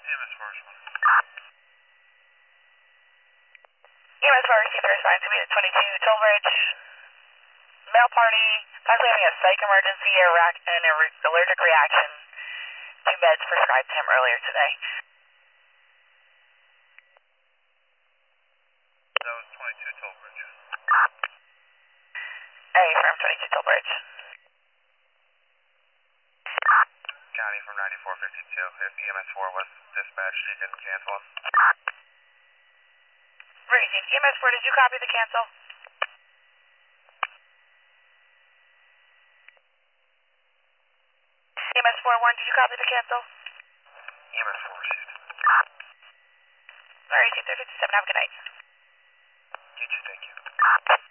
EMS first one. EMS for receiver assigned to be at 22 Toll Bridge. Male party, possibly having a psych emergency and allergic reaction. 2 beds prescribed to him earlier today. That was 22 Toll Bridge. Hey, from 22 Toll Bridge. County from 9452. If EMS 4 was dispatched, you can cancel. Received. EMS 4, did you copy the cancel? EMS 4-1, did you copy the cancel? EMS 4 received. Alright, received 357, have a good night. You too, thank you.